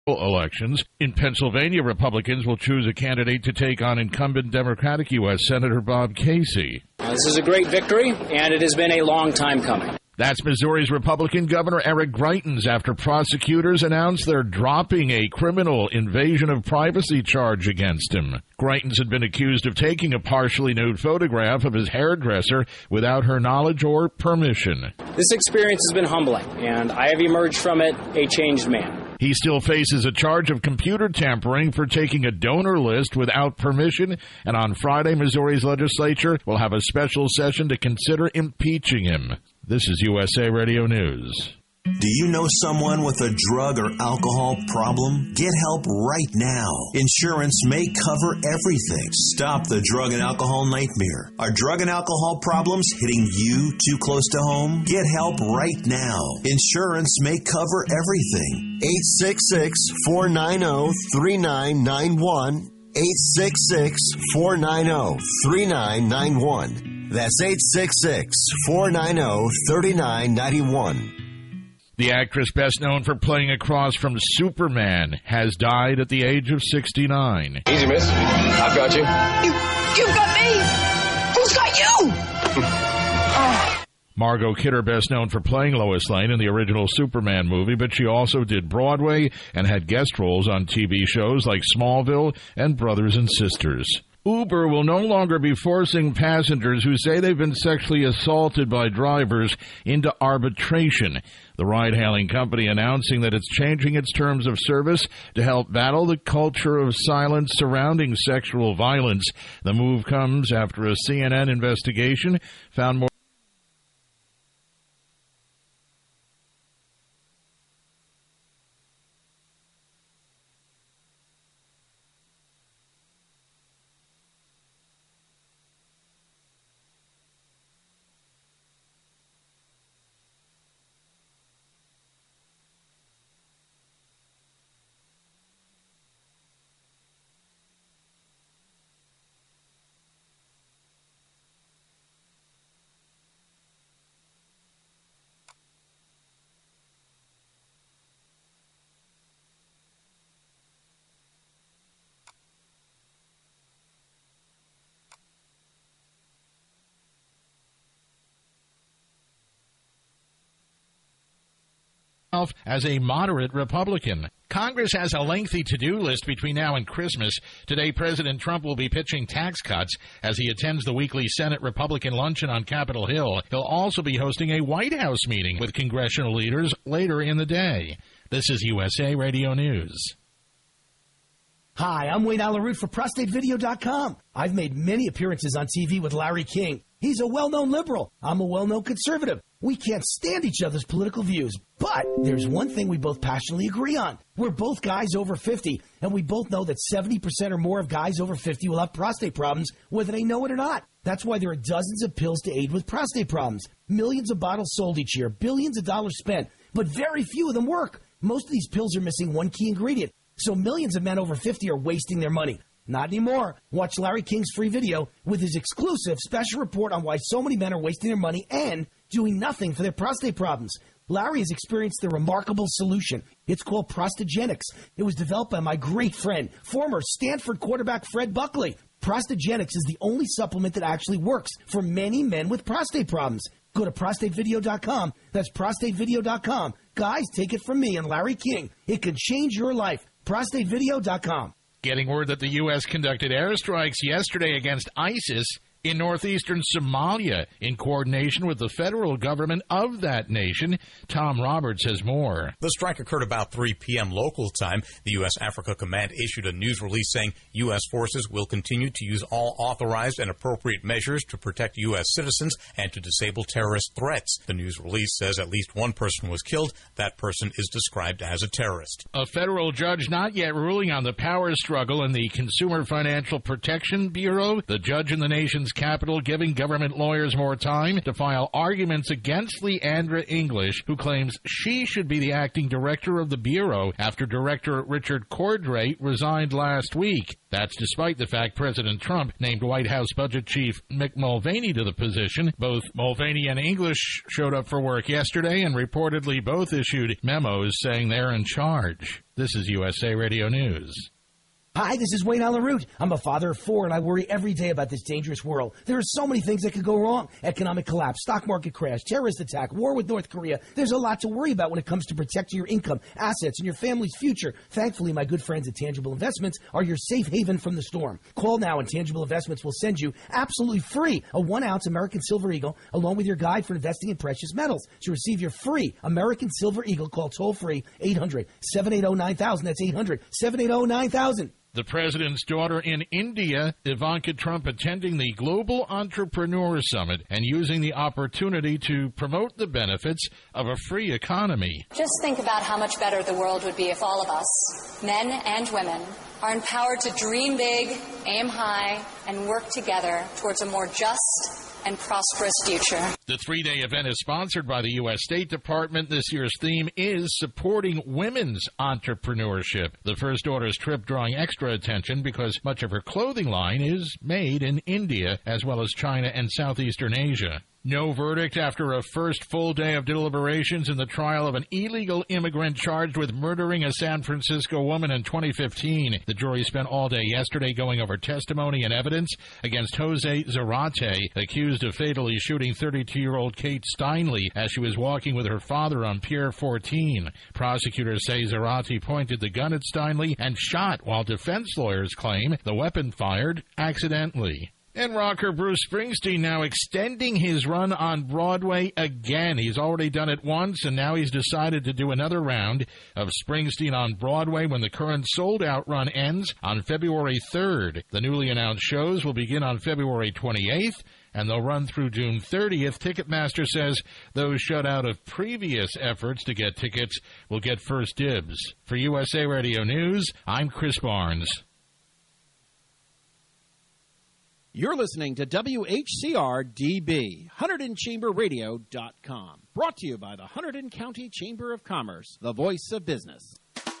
elections. In Pennsylvania, Republicans will choose a candidate to take on incumbent Democratic U.S. Senator Bob Casey. This is a great victory, and it has been a long time coming. That's Missouri's Republican Governor Eric Greitens after prosecutors announced they're dropping a criminal invasion of privacy charge against him. Greitens had been accused of taking a partially nude photograph of his hairdresser without her knowledge or permission. This experience has been humbling, and I have emerged from it a changed man. He still faces a charge of computer tampering for taking a donor list without permission, and on Friday, Missouri's legislature will have a special session to consider impeaching him. This is USA Radio News. Do you know someone with a drug or alcohol problem? Get help right now. Insurance may cover everything. Stop the drug and alcohol nightmare. Are drug and alcohol problems hitting you too close to home? Get help right now. Insurance may cover everything. 866-490-3991. 866-490-3991. That's 866-490-3991. The actress best known for playing across from Superman has died at the age of 69. Easy, miss. I've got you. You've got me! Who's got you? Margot Kidder best known for playing Lois Lane in the original Superman movie, but she also did Broadway and had guest roles on TV shows like Smallville and Brothers and Sisters. Uber will no longer be forcing passengers who say they've been sexually assaulted by drivers into arbitration. The ride-hailing company announcing that it's changing its terms of service to help battle the culture of silence surrounding sexual violence. The move comes after a CNN investigation found more as a moderate Republican. Congress has a lengthy to-do list between now and Christmas. Today, President Trump will be pitching tax cuts as he attends the weekly Senate Republican luncheon on Capitol Hill. He'll also be hosting a White House meeting with congressional leaders later in the day. This is USA Radio News. Hi, I'm Wayne Alaroot for ProstateVideo.com. I've made many appearances on TV with Larry King. He's a well-known liberal. I'm a well-known conservative. We can't stand each other's political views. But there's one thing we both passionately agree on. We're both guys over 50, and we both know that 70% or more of guys over 50 will have prostate problems, whether they know it or not. That's why there are dozens of pills to aid with prostate problems. Millions of bottles sold each year, billions of dollars spent, but very few of them work. Most of these pills are missing one key ingredient, so millions of men over 50 are wasting their money. Not anymore. Watch Larry King's free video with his exclusive special report on why so many men are wasting their money and doing nothing for their prostate problems. Larry has experienced a remarkable solution. It's called Prostagenics. It was developed by my great friend, former Stanford quarterback Fred Buckley. Prostagenics is the only supplement that actually works for many men with prostate problems. Go to ProstateVideo.com. That's ProstateVideo.com. Guys, take it from me and Larry King. It can change your life. ProstateVideo.com. Getting word that the U.S. conducted airstrikes yesterday against ISIS in northeastern Somalia in coordination with the federal government of that nation. Tom Roberts has more. The strike occurred about 3 p.m. local time. The U.S. Africa Command issued a news release saying U.S. forces will continue to use all authorized and appropriate measures to protect U.S. citizens and to disable terrorist threats. The news release says at least one person was killed. That person is described as a terrorist. A federal judge not yet ruling on the power struggle in the Consumer Financial Protection Bureau. The judge in the nation's nation's capital, giving government lawyers more time to file arguments against Leandra English, who claims she should be the acting director of the Bureau after Director Richard Cordray resigned last week. That's despite the fact President Trump named White House Budget Chief Mick Mulvaney to the position. Both Mulvaney and English showed up for work yesterday and reportedly both issued memos saying they're in charge. This is USA Radio News. Hi, this is Wayne Allen Root. I'm a father of 4, and I worry every day about this dangerous world. There are so many things that could go wrong. Economic collapse, stock market crash, terrorist attack, war with North Korea. There's a lot to worry about when it comes to protecting your income, assets, and your family's future. Thankfully, my good friends at Tangible Investments are your safe haven from the storm. Call now, and Tangible Investments will send you absolutely free a 1-ounce American Silver Eagle along with your guide for investing in precious metals. To receive your free American Silver Eagle, call toll-free 800-780-9000. That's 800-780-9000. The president's daughter in India, Ivanka Trump, attending the Global Entrepreneur Summit and using the opportunity to promote the benefits of a free economy. Just think about how much better the world would be if all of us, men and women, are empowered to dream big, aim high, and work together towards a more just and prosperous future. The 3-day event is sponsored by the U.S. State Department. This year's theme is supporting women's entrepreneurship. The first daughter's trip drawing extra attention because much of her clothing line is made in India as well as China and Southeastern Asia. No verdict after a first full day of deliberations in the trial of an illegal immigrant charged with murdering a San Francisco woman in 2015. The jury spent all day yesterday going over testimony and evidence against Jose Zarate, accused of fatally shooting 32-year-old Kate Steinle as she was walking with her father on Pier 14. Prosecutors say Zarate pointed the gun at Steinle and shot, while defense lawyers claim the weapon fired accidentally. And rocker Bruce Springsteen now extending his run on Broadway again. He's already done it once, and now he's decided to do another round of Springsteen on Broadway when the current sold-out run ends on February 3rd. The newly announced shows will begin on February 28th, and they'll run through June 30th. Ticketmaster says those shut out of previous efforts to get tickets will get first dibs. For USA Radio News, I'm Chris Barnes. You're listening to WHCR-DB, HunterdonChamberRadio.com. Brought to you by the Hunterdon County Chamber of Commerce, the voice of business.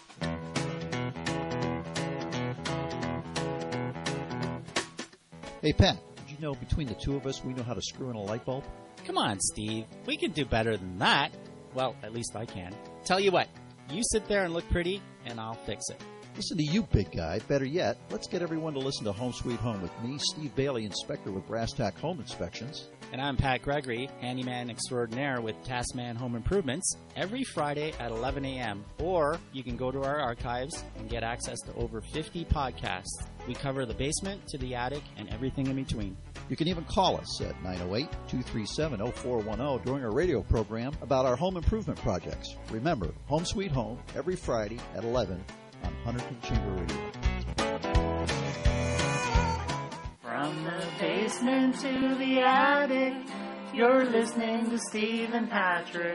Hey, Pat, did you know between the two of us we know how to screw in a light bulb? Come on, Steve. We can do better than that. Well, at least I can. Tell you what, you sit there and look pretty, and I'll fix it. Listen to you, big guy. Better yet, let's get everyone to listen to Home Sweet Home with me, Steve Bailey, inspector with Brass Tack Home Inspections. And I'm Pat Gregory, handyman extraordinaire with Taskman Home Improvements, every Friday at 11 a.m. Or you can go to our archives and get access to over 50 podcasts. We cover the basement to the attic and everything in between. You can even call us at 908-237-0410 during our radio program about our home improvement projects. Remember, Home Sweet Home, every Friday at 11 on Hunterdon Chamber Radio. From the basement to the attic, you're listening to Steve and Patrick.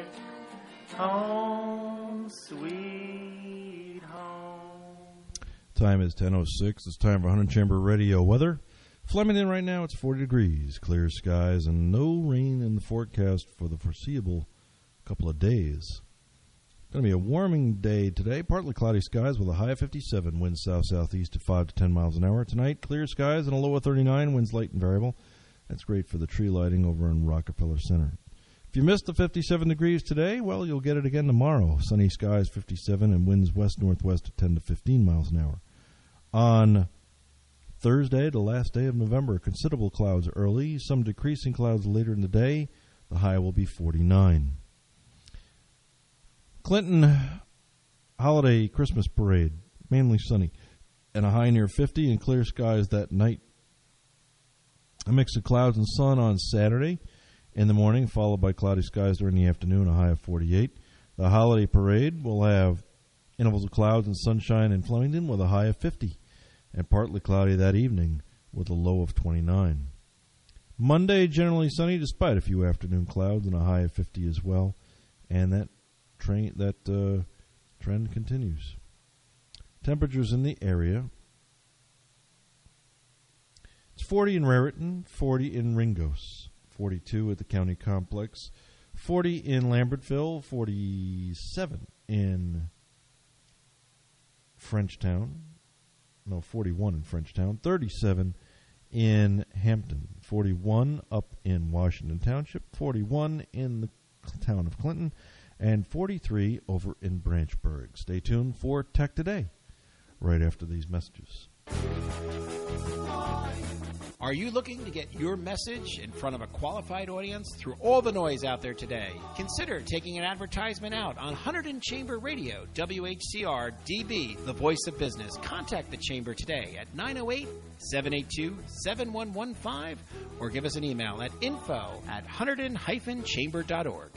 Home Sweet Home. Time is 10:06. It's time for Hunterdon Chamber Radio weather. Flemington right now, it's 40 degrees, clear skies, and no rain in the forecast for the foreseeable couple of days. Going to be a warming day today. Partly cloudy skies with a high of 57. Winds south-southeast at 5 to 10 miles an hour. Tonight, clear skies and a low of 39. Winds light and variable. That's great for the tree lighting over in Rockefeller Center. If you missed the 57 degrees today, well, you'll get it again tomorrow. Sunny skies, 57, and winds west-northwest at 10 to 15 miles an hour. On Thursday, the last day of November, considerable clouds early. Some decreasing clouds later in the day. The high will be 49. Clinton holiday Christmas parade, mainly sunny, and a high near 50 and clear skies that night. A mix of clouds and sun on Saturday in the morning, followed by cloudy skies during the afternoon, a high of 48. The holiday parade will have intervals of clouds and sunshine in Flemington with a high of 50, and partly cloudy that evening with a low of 29. Monday, generally sunny despite a few afternoon clouds and a high of 50 as well, and that trend continues. Temperatures in the area It's 40 in Raritan, 40 in Ringgoes, 42 at the County Complex, 40 in Lambertville, 47 in Frenchtown. No, 41 in Frenchtown, 37 in Hampton, 41 up in Washington Township, 41 in the town of Clinton, and 43 over in Branchburg. Stay tuned for Tech Today right after these messages. Are you looking to get your message in front of a qualified audience through all the noise out there today? Consider taking an advertisement out on Hunterdon Chamber Radio, WHCR DB, the voice of business. Contact the Chamber today at 908-782-7115 or give us an email at info@hunterdon-chamber.org.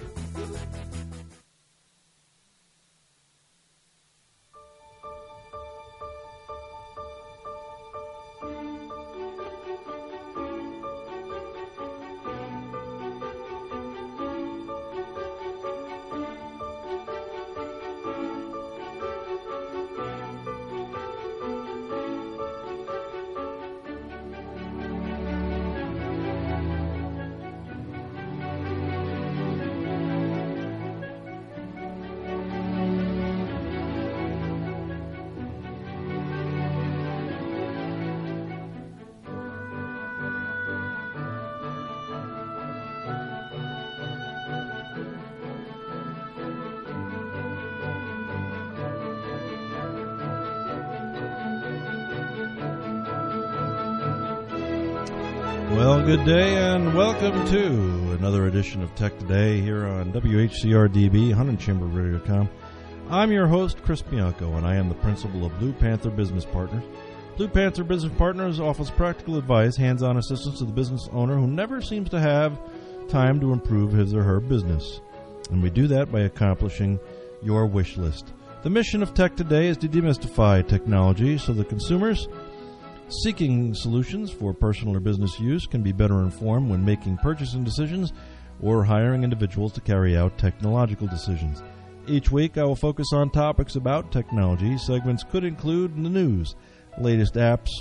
Well, good day and welcome to another edition of Tech Today here on WHCR-DB, HunterdonChamberRadio.com. I'm your host, Chris Bianco, and I am the principal of Blue Panther Business Partners. Blue Panther Business Partners offers practical advice, hands-on assistance to the business owner who never seems to have time to improve his or her business. And we do that by accomplishing your wish list. The mission of Tech Today is to demystify technology so that consumers seeking solutions for personal or business use can be better informed when making purchasing decisions or hiring individuals to carry out technological decisions. Each week I will focus on topics about technology. Segments could include the news, latest apps,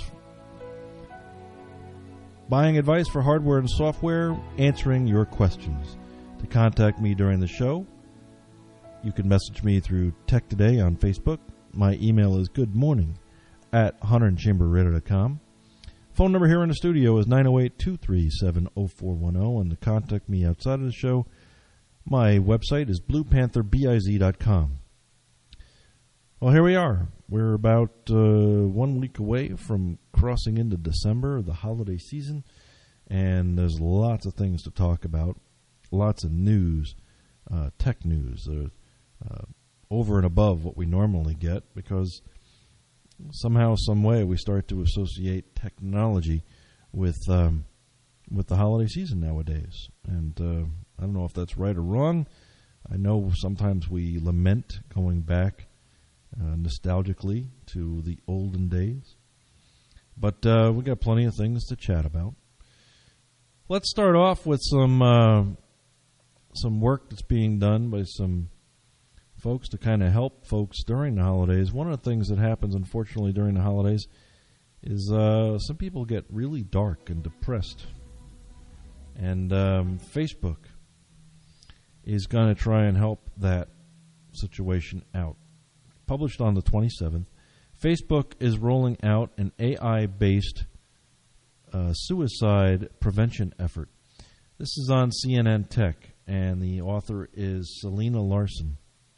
buying advice for hardware and software, answering your questions. To contact me during the show, you can message me through Tech Today on Facebook. My email is goodmorning@HunterdonChamberRadio.com. Phone number here in the studio is 908-237-0410, and to contact me outside of the show, my website is bluepantherbiz.com. Well, here we are. We're about 1 week away from crossing into December, the holiday season, and there's lots of things to talk about, lots of news, tech news, over and above what we normally get, because somehow, some way, we start to associate technology with the holiday season nowadays. And I don't know if that's right or wrong. I know sometimes we lament going back nostalgically to the olden days. But we got plenty of things to chat about. Let's start off with some work that's being done by some folks to kind of help folks during the holidays. One of the things that happens, unfortunately, during the holidays is some people get really dark and depressed. And Facebook is going to try and help that situation out. Published on the 27th, Facebook is rolling out an AI-based suicide prevention effort. This is on CNN Tech, and the author is Selena Larson.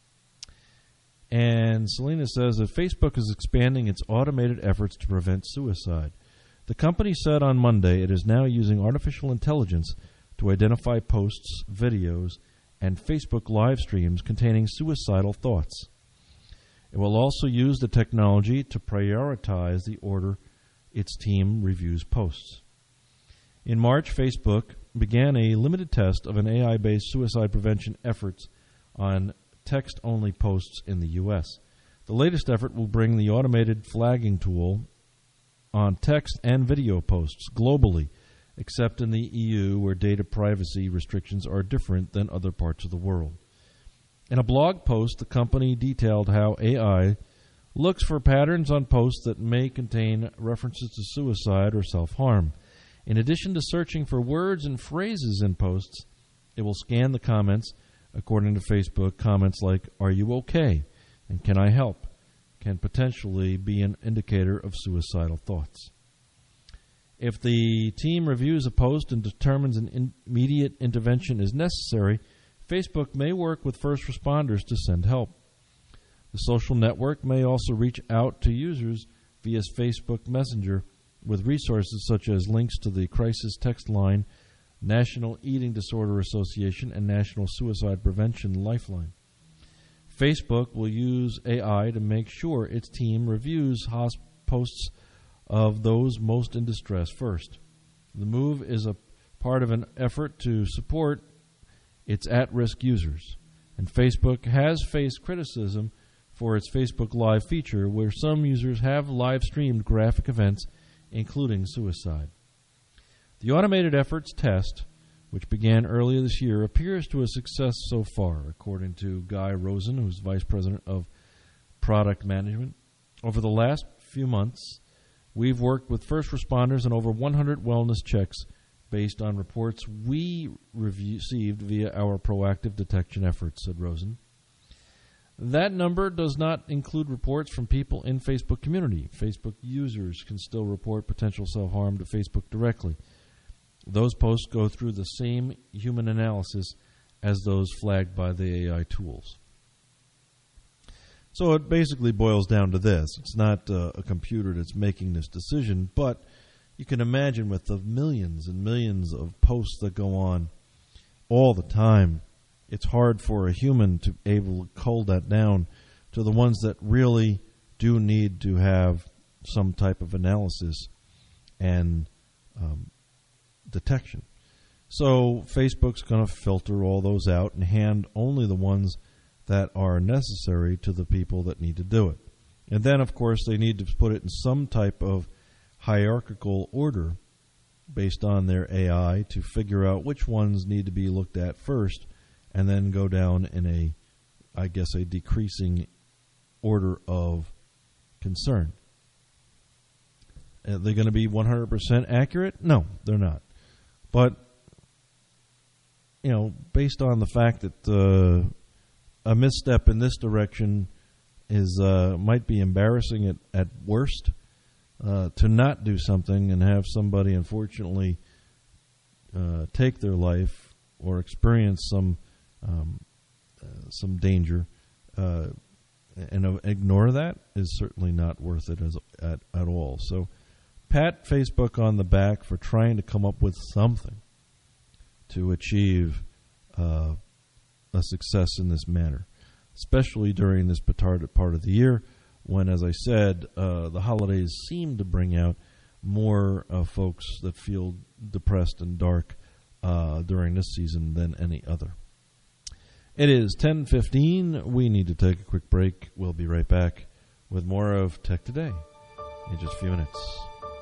And Selena says that Facebook is expanding its automated efforts to prevent suicide. The company said on Monday it is now using artificial intelligence to identify posts, videos, and Facebook live streams containing suicidal thoughts. It will also use the technology to prioritize the order its team reviews posts. In March, Facebook began a limited test of an AI-based suicide prevention efforts on text-only posts in the U.S. The latest effort will bring the automated flagging tool on text and video posts globally, except in the EU where data privacy restrictions are different than other parts of the world. In a blog post, the company detailed how AI looks for patterns on posts that may contain references to suicide or self-harm. In addition to searching for words and phrases in posts, it will scan the comments. According to Facebook, comments like, "Are you okay?" and "Can I help?" can potentially be an indicator of suicidal thoughts. If the team reviews a post and determines an immediate intervention is necessary, Facebook may work with first responders to send help. The social network may also reach out to users via Facebook Messenger with resources such as links to the Crisis Text Line, National Eating Disorder Association, and National Suicide Prevention Lifeline. Facebook will use AI to make sure its team reviews posts of those most in distress first. The move is a part of an effort to support its at-risk users, and Facebook has faced criticism for its Facebook Live feature, where some users have live-streamed graphic events, including suicide. The automated efforts test, which began earlier this year, appears to a success so far, according to Guy Rosen, who's Vice President of Product Management. Over the last few months, we've worked with first responders on over 100 wellness checks based on reports we received via our proactive detection efforts, said Rosen. That number does not include reports from people in Facebook community. Facebook users can still report potential self-harm to Facebook directly. Those posts go through the same human analysis as those flagged by the AI tools. So it basically boils down to this. It's not a computer that's making this decision, but you can imagine with the millions and millions of posts that go on all the time, it's hard for a human to able to cull that down to the ones that really do need to have some type of analysis and detection. So Facebook's going to filter all those out and hand only the ones that are necessary to the people that need to do it. And then, of course, they need to put it in some type of hierarchical order based on their AI to figure out which ones need to be looked at first, and then go down in a decreasing order of concern. Are they going to be 100% accurate? No, they're not. But, based on the fact that a misstep in this direction might be embarrassing at worst, to not do something and have somebody, unfortunately, take their life or experience some danger, and ignore that is certainly not worth it at all. So pat Facebook on the back for trying to come up with something to achieve a success in this manner, especially during this part of the year when, as I said, the holidays seem to bring out more folks that feel depressed and dark during this season than any other. It is 10:15. We need to take a quick break. We'll be right back with more of Tech Today in just a few minutes.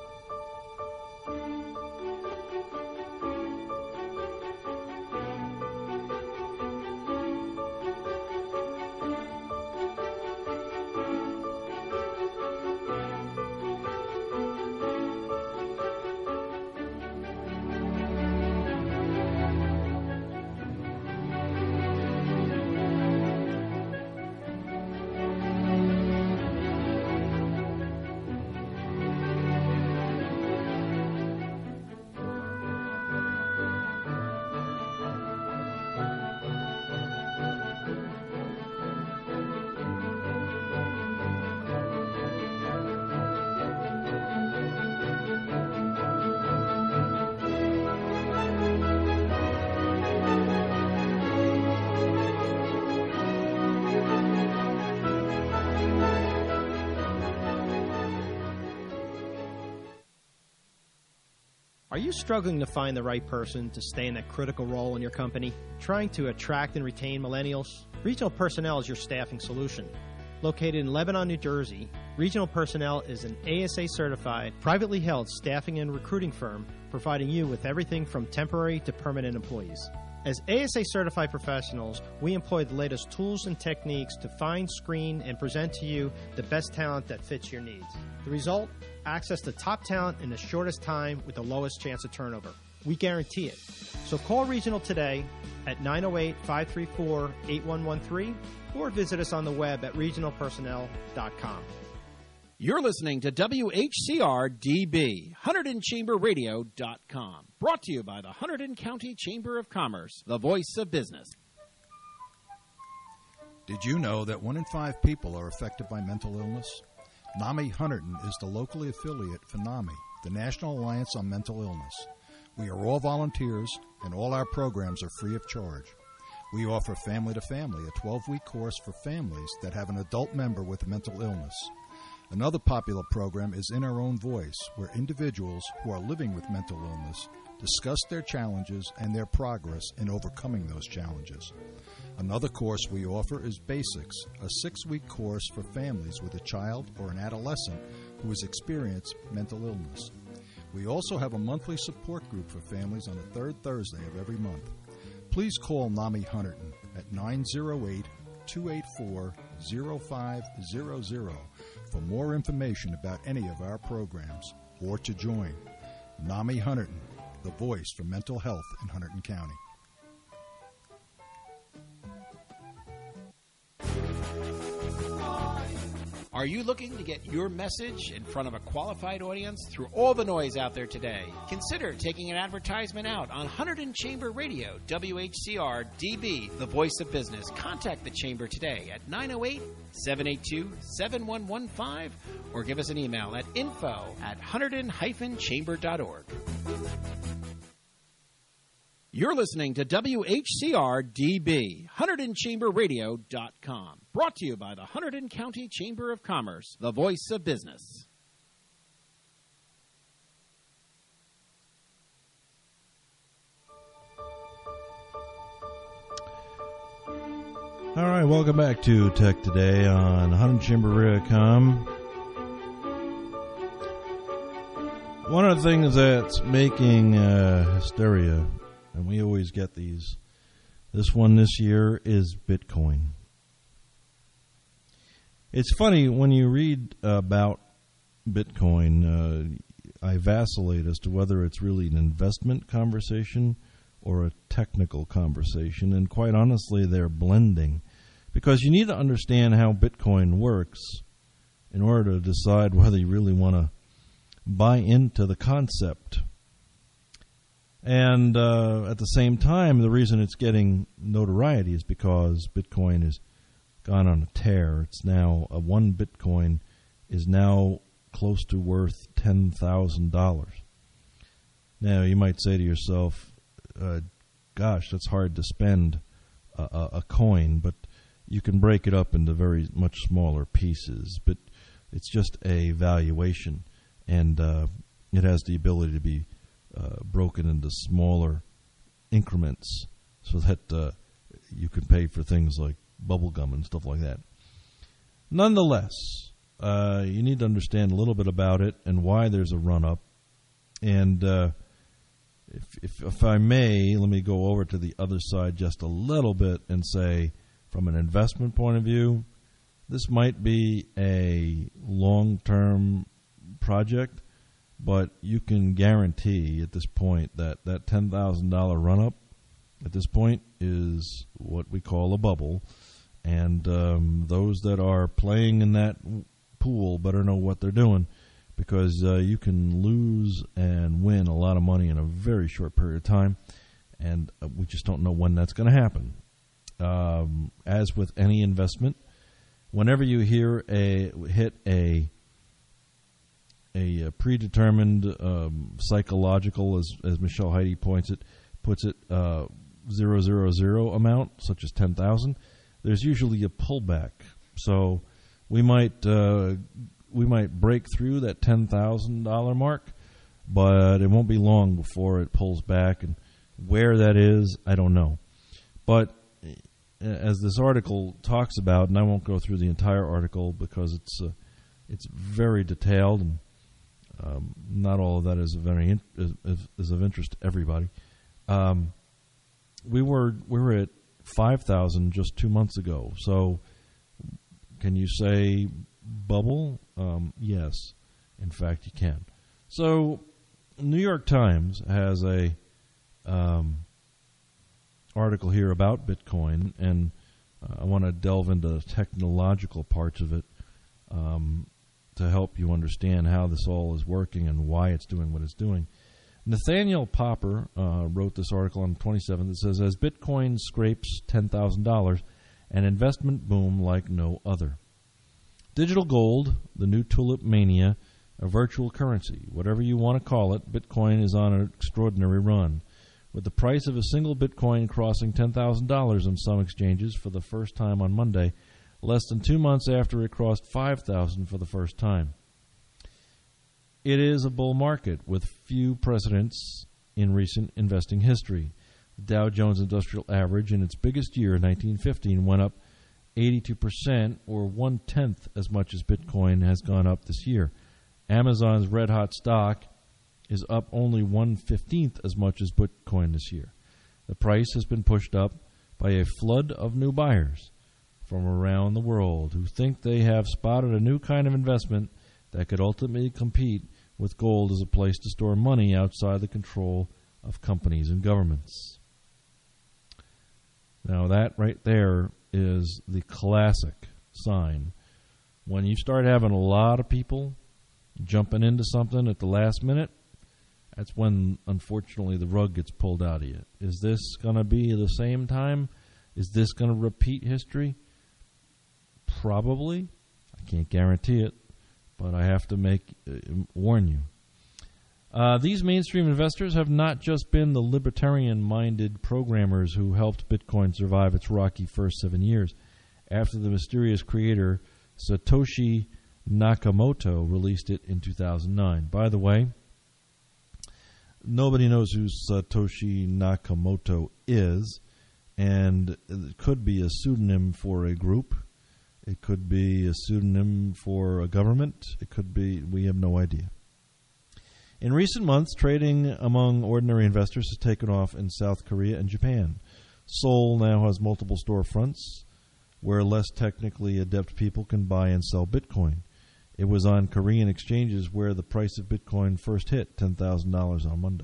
Are you struggling to find the right person to stay in that critical role in your company? Trying to attract and retain millennials? Regional Personnel is your staffing solution. Located in Lebanon, New Jersey, Regional Personnel is an ASA-certified, privately held staffing and recruiting firm providing you with everything from temporary to permanent employees. As ASA-certified professionals, we employ the latest tools and techniques to find, screen, and present to you the best talent that fits your needs. The result? access to top talent in the shortest time with the lowest chance of turnover. We guarantee it. So call Regional today at 908-534-8113 or visit us on the web at regionalpersonnel.com. You're listening to WHCR-DB, HunterdonChamberRadio.com. Brought to you by the Hunterdon County Chamber of Commerce, the voice of business. Did you know that 1 in 5 people are affected by mental illness? NAMI Hunterdon is the locally affiliate for NAMI, the National Alliance on Mental Illness. We are all volunteers, and all our programs are free of charge. We offer Family to Family, a 12-week course for families that have an adult member with a mental illness. Another popular program is In Our Own Voice, where individuals who are living with mental illness discuss their challenges and their progress in overcoming those challenges. Another course we offer is Basics, a 6-week course for families with a child or an adolescent who has experienced mental illness. We also have a monthly support group for families on the third Thursday of every month. Please call NAMI Hunterdon at 908-284-0500 for more information about any of our programs or to join. NAMI Hunterdon, the voice for mental health in Hunterdon County. Are you looking to get your message in front of a qualified audience through all the noise out there today? Consider taking an advertisement out on Hunterdon Chamber Radio, WHCR-DB, the voice of business. Contact the Chamber today at 908-782-7115 or give us an email at info@hunterdon-chamber.org. You're listening to WHCR-DB, HunterdonChamberRadio.com. Brought to you by the Hunterdon County Chamber of Commerce, the voice of business. All right, welcome back to Tech Today on HunterdonChamberRadio.com. One of the things that's making hysteria, and we always get these, this one this year is Bitcoin. It's funny, when you read about Bitcoin, I vacillate as to whether it's really an investment conversation or a technical conversation, and quite honestly, they're blending. Because you need to understand how Bitcoin works in order to decide whether you really want to buy into the concept. And at the same time, the reason it's getting notoriety is because Bitcoin has gone on a tear. It's now, one Bitcoin is now close to worth $10,000. Now, you might say to yourself, gosh, that's hard to spend a coin, but you can break it up into very much smaller pieces. But it's just a valuation, and it has the ability to be broken into smaller increments so that you can pay for things like bubble gum and stuff like that. Nonetheless, you need to understand a little bit about it and why there's a run-up. And if I may, let me go over to the other side just a little bit and say, from an investment point of view, this might be a long-term project, but you can guarantee at this point that that $10,000 run-up at this point is what we call a bubble. And those that are playing in that pool better know what they're doing, because you can lose and win a lot of money in a very short period of time, and we just don't know when that's going to happen. As with any investment, whenever you hit a predetermined psychological, as Michelle Heide puts it, 000 amount, such as 10,000, there's usually a pullback. So we might break through that $10,000 mark, but it won't be long before it pulls back. And where that is, I don't know. But as this article talks about, and I won't go through the entire article because it's very detailed, and not all of that is of interest to everybody. We were at 5,000 just 2 months ago. So can you say bubble? Yes. In in fact, you can. So, New York Times has a article here about Bitcoin, and I want to delve into the technological parts of it to help you understand how this all is working and why it's doing what it's doing. Nathaniel Popper wrote this article on the 27th that says, as Bitcoin scrapes $10,000, an investment boom like no other. Digital gold, the new tulip mania, a virtual currency, whatever you want to call it, Bitcoin is on an extraordinary run. With the price of a single Bitcoin crossing $10,000 on some exchanges for the first time on Monday, less than 2 months after it crossed $5,000 for the first time. It is a bull market with few precedents in recent investing history. The Dow Jones Industrial Average in its biggest year, 1915, went up 82%, or 1/10 as much as Bitcoin has gone up this year. Amazon's red-hot stock is up only 1/15 as much as Bitcoin this year. The price has been pushed up by a flood of new buyers from around the world who think they have spotted a new kind of investment that could ultimately compete with gold as a place to store money outside the control of companies and governments. Now that right there is the classic sign. When you start having a lot of people jumping into something at the last minute, that's when, unfortunately, the rug gets pulled out of you. Is this going to be the same time? Is this going to repeat history? Probably. I can't guarantee it, but I have to warn you. These mainstream investors have not just been the libertarian-minded programmers who helped Bitcoin survive its rocky first 7 years after the mysterious creator Satoshi Nakamoto released it in 2009. By the way, nobody knows who Satoshi Nakamoto is, and it could be a pseudonym for a group. It could be a pseudonym for a government. It could be, we have no idea. In recent months, trading among ordinary investors has taken off in South Korea and Japan. Seoul now has multiple storefronts where less technically adept people can buy and sell Bitcoin. It was on Korean exchanges where the price of Bitcoin first hit $10,000 on Monday.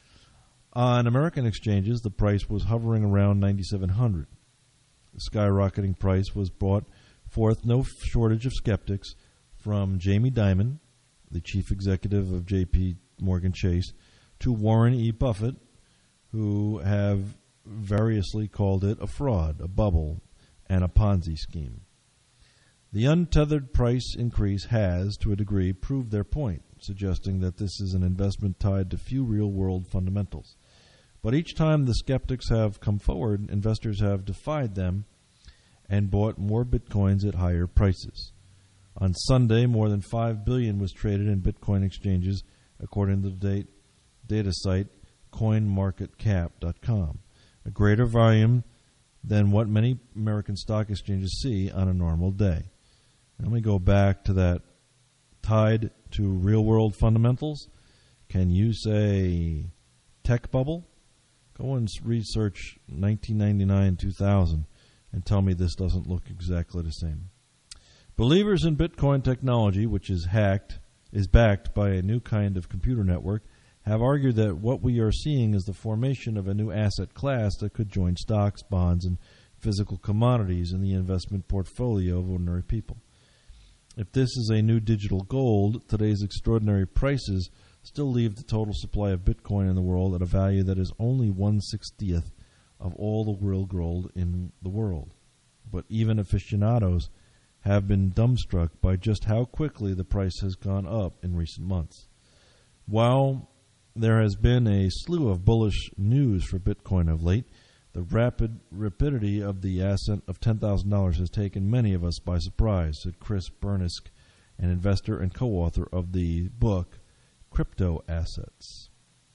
On American exchanges, the price was hovering around $9,700. The skyrocketing price was brought forth no shortage of skeptics, from Jamie Dimon, the chief executive of J.P. Morgan Chase, to Warren E. Buffett, who have variously called it a fraud, a bubble, and a Ponzi scheme. The untethered price increase has, to a degree, proved their point, suggesting that this is an investment tied to few real-world fundamentals. But each time the skeptics have come forward, investors have defied them and bought more Bitcoins at higher prices. On Sunday, more than $5 billion was traded in Bitcoin exchanges, according to the data site CoinMarketCap.com, a greater volume than what many American stock exchanges see on a normal day. Let me go back to that tied to real-world fundamentals. Can you say tech bubble? Go and research 1999-2000 and tell me this doesn't look exactly the same. Believers in Bitcoin technology, which is backed by a new kind of computer network, have argued that what we are seeing is the formation of a new asset class that could join stocks, bonds, and physical commodities in the investment portfolio of ordinary people. If this is a new digital gold, today's extraordinary prices still leave the total supply of Bitcoin in the world at a value that is only 1/60th of all the real gold in the world. But even aficionados have been dumbstruck by just how quickly the price has gone up in recent months. While there has been a slew of bullish news for Bitcoin of late, the rapidity of the ascent of $10,000 has taken many of us by surprise, said Chris Burnisk, an investor and co-author of the book Crypto Assets.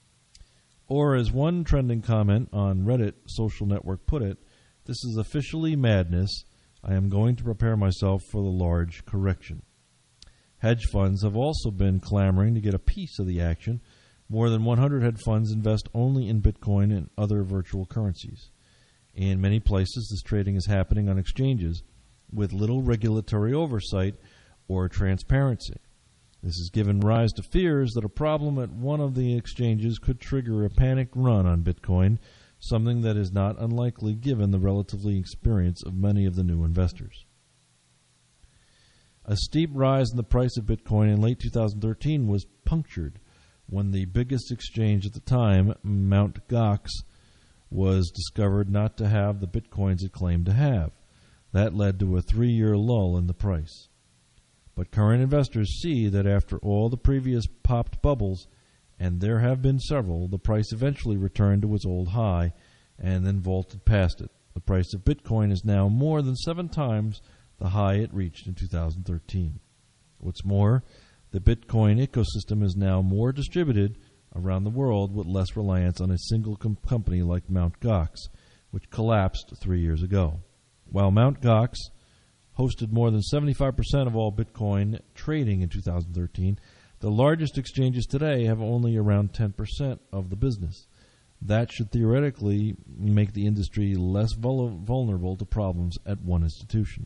Or as one trending comment on Reddit social network put it, this is officially madness. I am going to prepare myself for the large correction. Hedge funds have also been clamoring to get a piece of the action. More than 100 hedge funds invest only in Bitcoin and other virtual currencies. In many places, this trading is happening on exchanges with little regulatory oversight or transparency. This has given rise to fears that a problem at one of the exchanges could trigger a panic run on Bitcoin, something that is not unlikely given the relatively experience of many of the new investors. A steep rise in the price of Bitcoin in late 2013 was punctured when the biggest exchange at the time, Mt. Gox, was discovered not to have the Bitcoins it claimed to have. That led to a 3-year lull in the price. But current investors see that after all the previous popped bubbles, and there have been several, the price eventually returned to its old high and then vaulted past it. The price of Bitcoin is now more than 7 times the high it reached in 2013. What's more, the Bitcoin ecosystem is now more distributed around the world with less reliance on a single company like Mt. Gox, which collapsed 3 years ago. While Mt. Gox hosted more than 75% of all Bitcoin trading in 2013, the largest exchanges today have only around 10% of the business. That should theoretically make the industry less vulnerable to problems at one institution.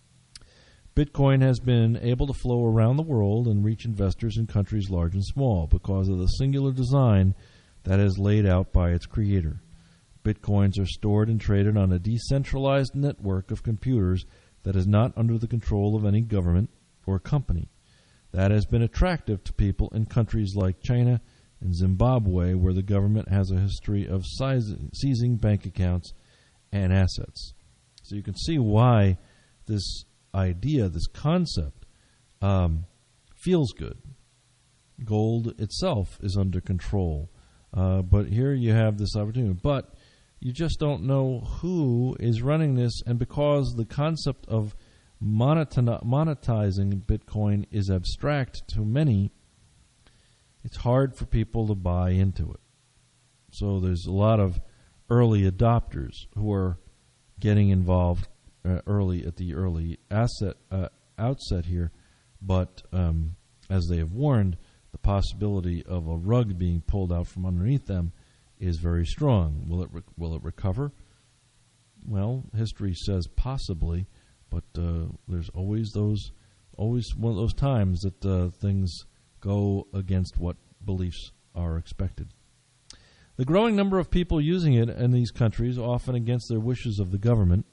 Bitcoin has been able to flow around the world and reach investors in countries large and small because of the singular design that is laid out by its creator. Bitcoins are stored and traded on a decentralized network of computers that is not under the control of any government or company. That has been attractive to people in countries like China and Zimbabwe, where the government has a history of seizing bank accounts and assets. So you can see why this idea, this concept, feels good. Gold itself is under control. But here you have this opportunity. But you just don't know who is running this, and because the concept of monetizing Bitcoin is abstract to many, it's hard for people to buy into it. So there's a lot of early adopters who are getting involved early at the early outset here, but as they have warned, the possibility of a rug being pulled out from underneath them is very strong. Will it recover? Well, history says possibly, but there's always one of those times that things go against what beliefs are expected. The growing number of people using it in these countries, often against their wishes of the government,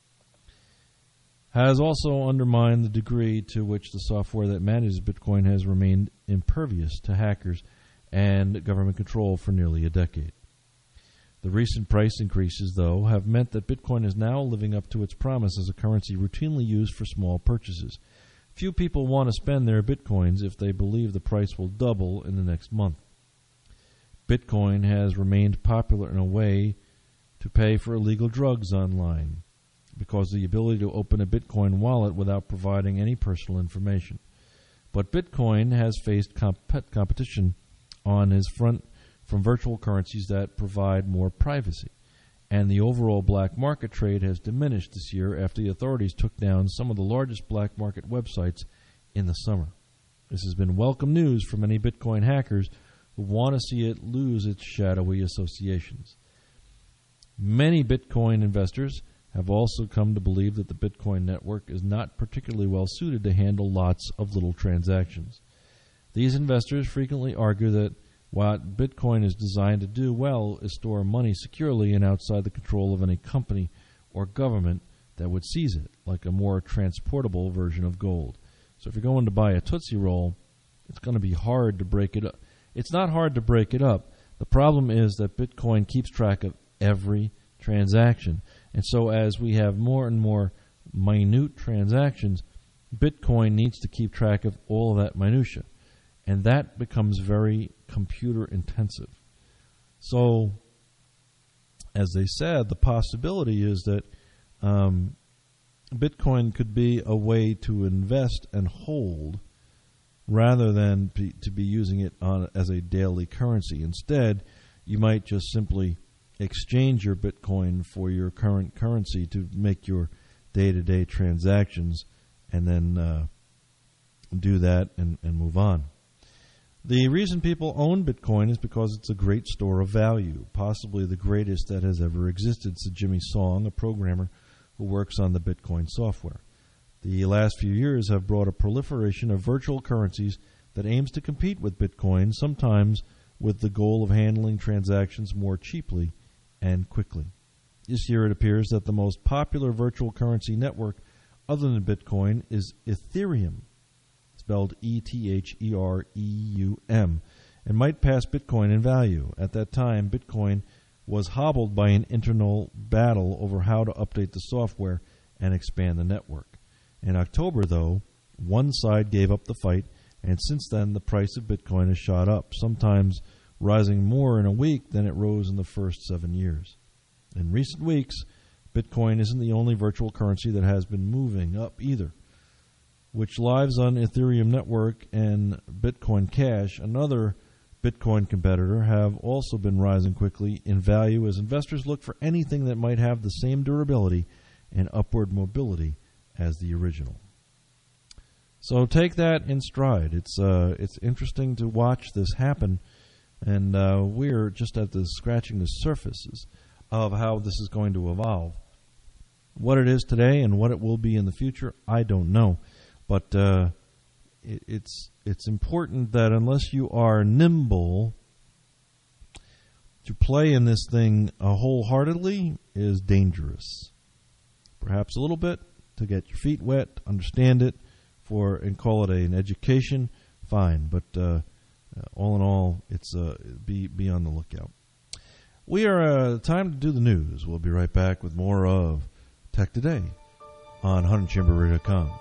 has also undermined the degree to which the software that manages Bitcoin has remained impervious to hackers and government control for nearly a decade. The recent price increases, though, have meant that Bitcoin is now living up to its promise as a currency routinely used for small purchases. Few people want to spend their Bitcoins if they believe the price will double in the next month. Bitcoin has remained popular in a way to pay for illegal drugs online because of the ability to open a Bitcoin wallet without providing any personal information. But Bitcoin has faced competition on his front from virtual currencies that provide more privacy, and the overall black market trade has diminished this year after the authorities took down some of the largest black market websites in the summer. This has been welcome news for many Bitcoin hackers who want to see it lose its shadowy associations. Many Bitcoin investors have also come to believe that the Bitcoin network is not particularly well suited to handle lots of little transactions. These investors frequently argue that what Bitcoin is designed to do well is store money securely and outside the control of any company or government that would seize it, like a more transportable version of gold. So if you're going to buy a Tootsie Roll, it's going to be hard to break it up. It's not hard to break it up. The problem is that Bitcoin keeps track of every transaction. And so as we have more and more minute transactions, Bitcoin needs to keep track of all of that minutia. And that becomes very computer intensive. So, as they said, the possibility is that Bitcoin could be a way to invest and hold rather than to be using it as a daily currency. Instead, you might just simply exchange your Bitcoin for your current currency to make your day-to-day transactions and then do that and move on. The reason people own Bitcoin is because it's a great store of value, possibly the greatest that has ever existed, said Jimmy Song, a programmer who works on the Bitcoin software. The last few years have brought a proliferation of virtual currencies that aims to compete with Bitcoin, sometimes with the goal of handling transactions more cheaply and quickly. This year it appears that the most popular virtual currency network other than Bitcoin is Ethereum, spelled E-T-H-E-R-E-U-M, and might pass Bitcoin in value. At that time, Bitcoin was hobbled by an internal battle over how to update the software and expand the network. In October, though, one side gave up the fight, and since then the price of Bitcoin has shot up, sometimes rising more in a week than it rose in the first 7 years. In recent weeks, Bitcoin isn't the only virtual currency that has been moving up either. Which lives on Ethereum network and Bitcoin Cash, another Bitcoin competitor, have also been rising quickly in value as investors look for anything that might have the same durability and upward mobility as the original. So take that in stride. It's interesting to watch this happen, and we're just at the scratching the surfaces of how this is going to evolve. What it is today and what it will be in the future, I don't know. But it's important that unless you are nimble, to play in this thing wholeheartedly is dangerous. Perhaps a little bit to get your feet wet, understand it, and call it an education, fine. But all in all, it's be on the lookout. We are time to do the news. We'll be right back with more of Tech Today on 100chamberradio.com.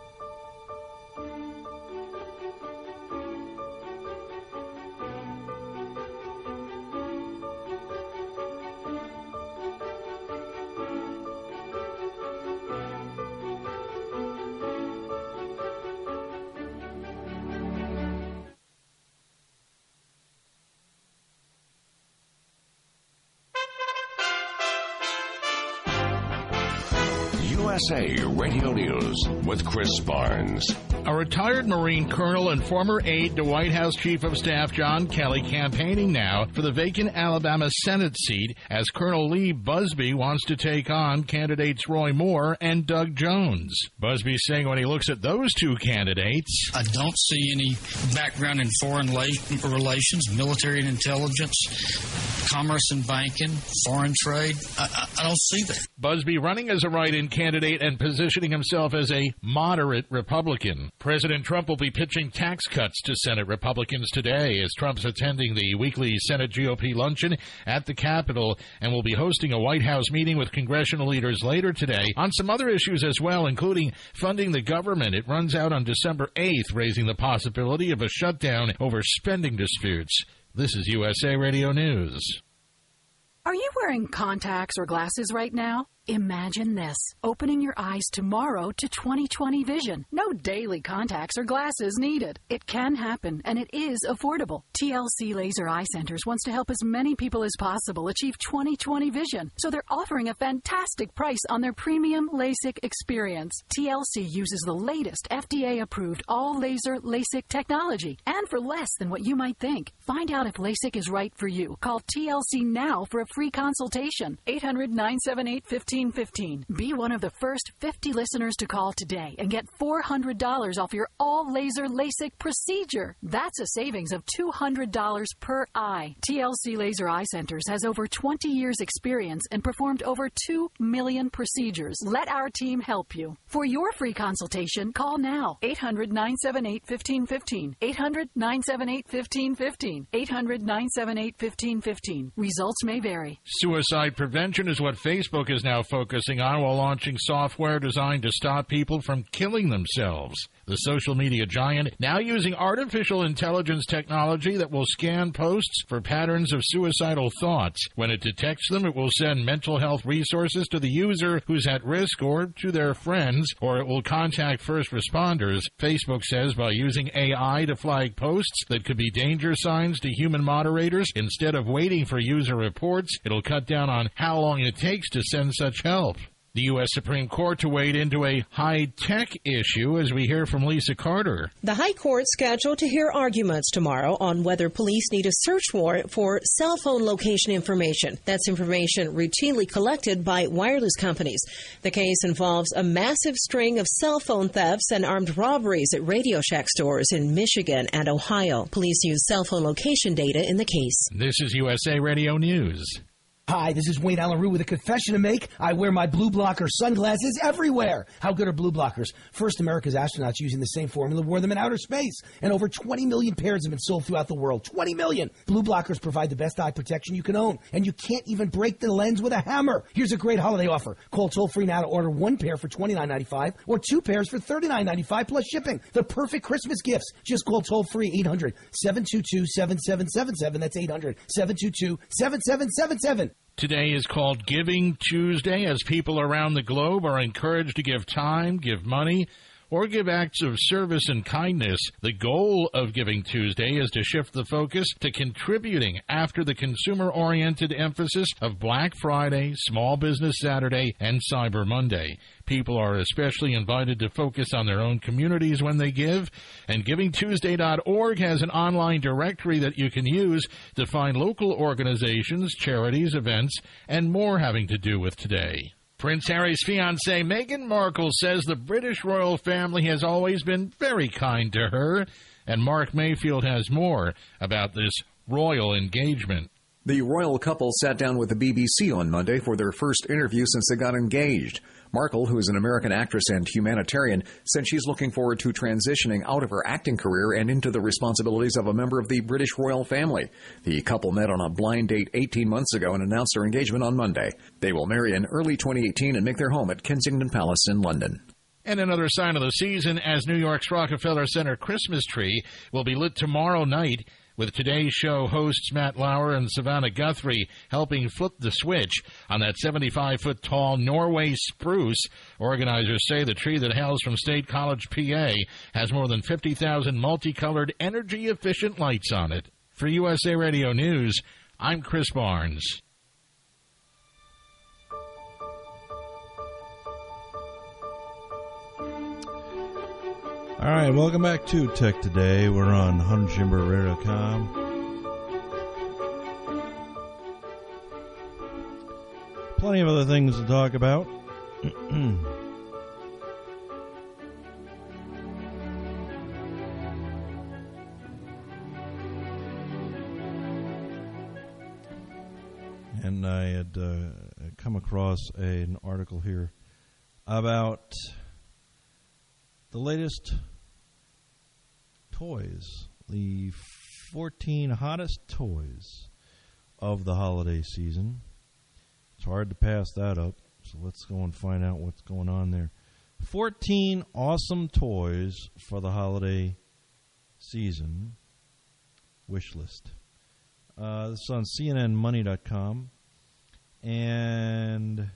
USA Radio News with Chris Barnes. A retired Marine colonel and former aide to White House Chief of Staff John Kelly campaigning now for the vacant Alabama Senate seat as Colonel Lee Busby wants to take on candidates Roy Moore and Doug Jones. Busby saying when he looks at those two candidates, I don't see any background in foreign relations, military and intelligence, commerce and banking, foreign trade. I don't see that. Busby running as a write-in candidate and positioning himself as a moderate Republican. President Trump will be pitching tax cuts to Senate Republicans today as Trump's attending the weekly Senate GOP luncheon at the Capitol and will be hosting a White House meeting with congressional leaders later today on some other issues as well, including funding the government. It runs out on December 8th, raising the possibility of a shutdown over spending disputes. This is USA Radio News. Are you wearing contacts or glasses right now? Imagine this, opening your eyes tomorrow to 20/20 vision. No daily contacts or glasses needed. It can happen, and it is affordable. TLC Laser Eye Centers wants to help as many people as possible achieve 20/20 vision, so they're offering a fantastic price on their premium LASIK experience. TLC uses the latest FDA-approved all-laser LASIK technology, and for less than what you might think. Find out if LASIK is right for you. Call TLC now for a free consultation. 800-978-1515. Be one of the first 50 listeners to call today and get $400 off your all-laser LASIK procedure. That's a savings of $200 per eye. TLC Laser Eye Centers has over 20 years experience and performed over 2 million procedures. Let our team help you. For your free consultation, call now. 800-978-1515. 800-978-1515. 800-978-1515. Results may vary. Suicide prevention is what Facebook is now focusing on while launching software designed to stop people from killing themselves. The social media giant now using artificial intelligence technology that will scan posts for patterns of suicidal thoughts. When it detects them, it will send mental health resources to the user who's at risk or to their friends, or it will contact first responders. Facebook says by using AI to flag posts that could be danger signs to human moderators, instead of waiting for user reports, it'll cut down on how long it takes to send such help. The U.S. Supreme Court to wade into a high-tech issue as we hear from Lisa Carter. The High Court's scheduled to hear arguments tomorrow on whether police need a search warrant for cell phone location information. That's information routinely collected by wireless companies. The case involves a massive string of cell phone thefts and armed robberies at Radio Shack stores in Michigan and Ohio. Police use cell phone location data in the case. This is USA Radio News. Hi, this is Wayne Allen Root with a confession to make. I wear my blue blocker sunglasses everywhere. How good are blue blockers? First, America's astronauts using the same formula wore them in outer space. And over 20 million pairs have been sold throughout the world. 20 million! Blue blockers provide the best eye protection you can own. And you can't even break the lens with a hammer. Here's a great holiday offer. Call toll-free now to order one pair for $29.95 or two pairs for $39.95 plus shipping. The perfect Christmas gifts. Just call toll-free 800-722-7777. That's 800-722-7777. Today is called Giving Tuesday, as people around the globe are encouraged to give time, give money, or give acts of service and kindness. The goal of Giving Tuesday is to shift the focus to contributing after the consumer-oriented emphasis of Black Friday, Small Business Saturday, and Cyber Monday. People are especially invited to focus on their own communities when they give, and GivingTuesday.org has an online directory that you can use to find local organizations, charities, events, and more having to do with today. Prince Harry's fiancée, Meghan Markle, says the British royal family has always been very kind to her, and Mark Mayfield has more about this royal engagement. The royal couple sat down with the BBC on Monday for their first interview since they got engaged. Markle, who is an American actress and humanitarian, said she's looking forward to transitioning out of her acting career and into the responsibilities of a member of the British royal family. The couple met on a blind date 18 months ago and announced their engagement on Monday. They will marry in early 2018 and make their home at Kensington Palace in London. And another sign of the season, as New York's Rockefeller Center Christmas tree will be lit tomorrow night, with today's show hosts Matt Lauer and Savannah Guthrie helping flip the switch on that 75-foot tall Norway spruce. Organizers say the tree that hails from State College, PA, has more than 50,000 multicolored, energy-efficient lights on it. For USA Radio News, I'm Chris Barnes. All right, welcome back to Tech Today. We're on HunterChamberRadio.com. Plenty of other things to talk about. And I had come across an article here about the latest toys, the 14 hottest toys of the holiday season. It's hard to pass that up, so let's go and find out what's going on there. 14 awesome toys for the holiday season wish list. This is on CNNMoney.com, and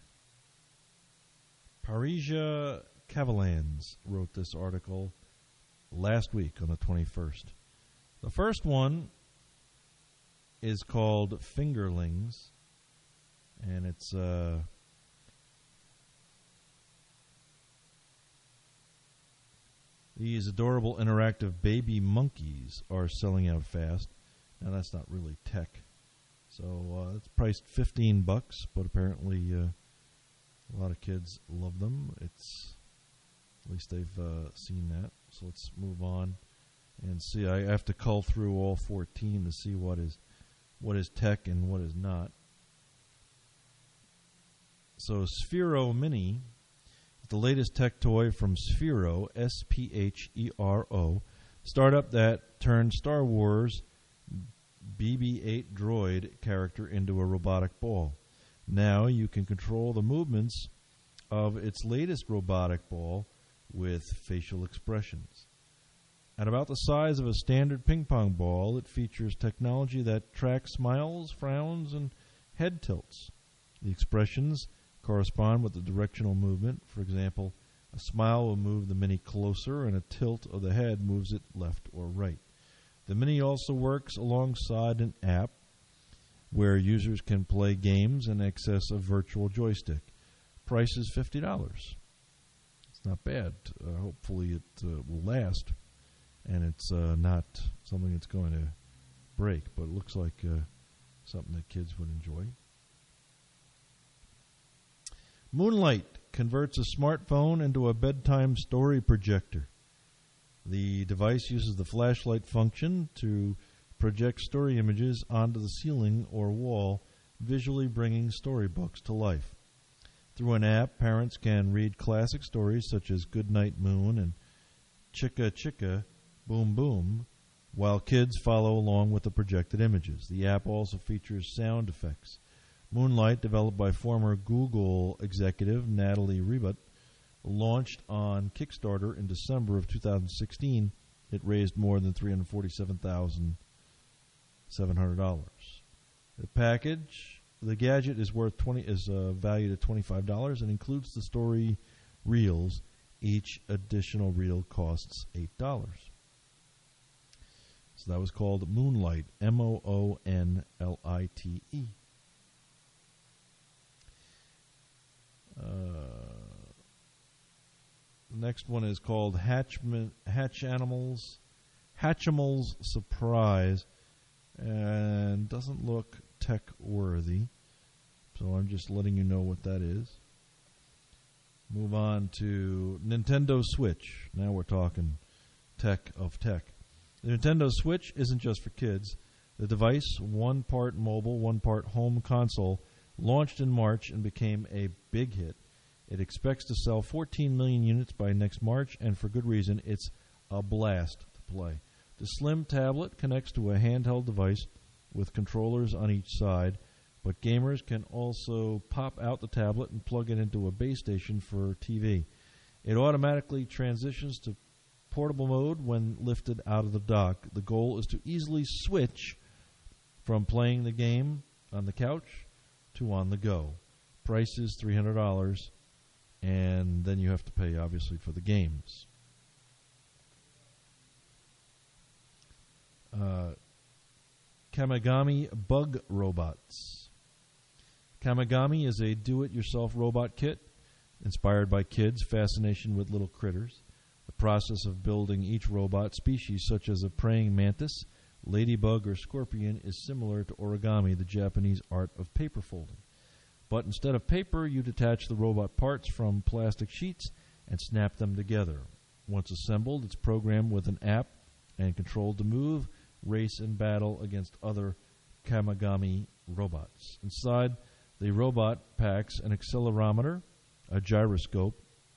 Parisia Cavalans wrote this article last week on the 21st. The first one is called Fingerlings, and it's these adorable interactive baby monkeys are selling out fast. Now that's not really tech, so it's priced $15, but apparently a lot of kids love them. It's at least they've seen that. So let's move on and see. I have to cull through all 14 to see what is tech and what is not. So Sphero Mini, the latest tech toy from Sphero, S-P-H-E-R-O, startup that turned Star Wars BB-8 droid character into a robotic ball. Now you can control the movements of its latest robotic ball with facial expressions. At about the size of a standard ping pong ball, it features technology that tracks smiles, frowns, and head tilts. The expressions correspond with the directional movement. For example, a smile will move the Mini closer, and a tilt of the head moves it left or right. The Mini also works alongside an app where users can play games and access a virtual joystick. Price is $50. It's not bad. Hopefully it will last, and it's not something that's going to break, but it looks like something that kids would enjoy. Moonlight converts a smartphone into a bedtime story projector. The device uses the flashlight function to project story images onto the ceiling or wall, visually bringing storybooks to life. Through an app, parents can read classic stories such as Goodnight Moon and Chicka Chicka Boom Boom, while kids follow along with the projected images. The app also features sound effects. Moonlight, developed by former Google executive Natalie Rebut, launched on Kickstarter in December of 2016. It raised more than $347,700. The gadget is valued at $25 and includes the story reels. Each additional reel costs $8. So that was called Moonlight, Moonlite. Next one is called Hatchimals Surprise, and doesn't look tech worthy, so I'm just letting you know what that is. Move on to Nintendo Switch. Now we're talking tech of tech. The Nintendo Switch isn't just for kids. The device, one part mobile, one part home console, launched in March and became a big hit. It expects to sell 14 million units by next March, and for good reason. It's a blast to play. The slim tablet connects to a handheld device with controllers on each side, but gamers can also pop out the tablet and plug it into a base station for TV. It automatically transitions to portable mode when lifted out of the dock. The goal is to easily switch from playing the game on the couch to on the go. Price is $300, and then you have to pay, obviously, for the games. Kamigami Bug Robots. Kamigami is a do-it-yourself robot kit inspired by kids' fascination with little critters. The process of building each robot species, such as a praying mantis, ladybug, or scorpion, is similar to origami, the Japanese art of paper folding. But instead of paper, you detach the robot parts from plastic sheets and snap them together. Once assembled, it's programmed with an app and controlled to move, race, and battle against other Kamigami robots. Inside, the robot packs an accelerometer, a gyroscope,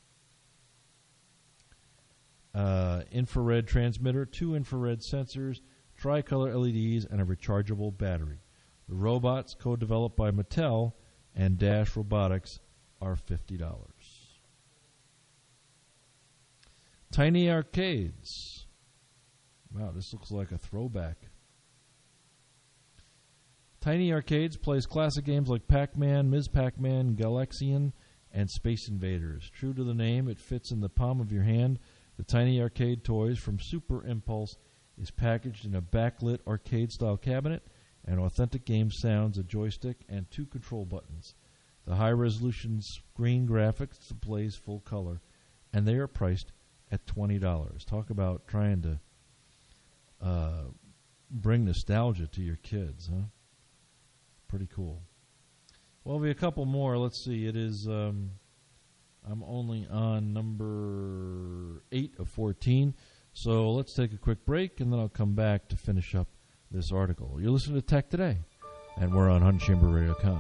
infrared transmitter, 2 infrared sensors, tricolor LEDs, and a rechargeable battery. The robots, co-developed by Mattel and Dash Robotics, are $50. Tiny Arcades. Wow, this looks like a throwback. Tiny Arcades plays classic games like Pac-Man, Ms. Pac-Man, Galaxian, and Space Invaders. True to the name, it fits in the palm of your hand. The Tiny Arcade Toys from Super Impulse is packaged in a backlit arcade-style cabinet and authentic game sounds, a joystick, and 2 control buttons. The high-resolution screen graphics displays full color, and they are priced at $20. Talk about trying to bring nostalgia to your kids, huh? Pretty cool. Well, there'll be a couple more. Let's see. It is, I'm only on number 8 of 14. So let's take a quick break, and then I'll come back to finish up this article. You're listening to Tech Today, and we're on HuntChamberRadio.com.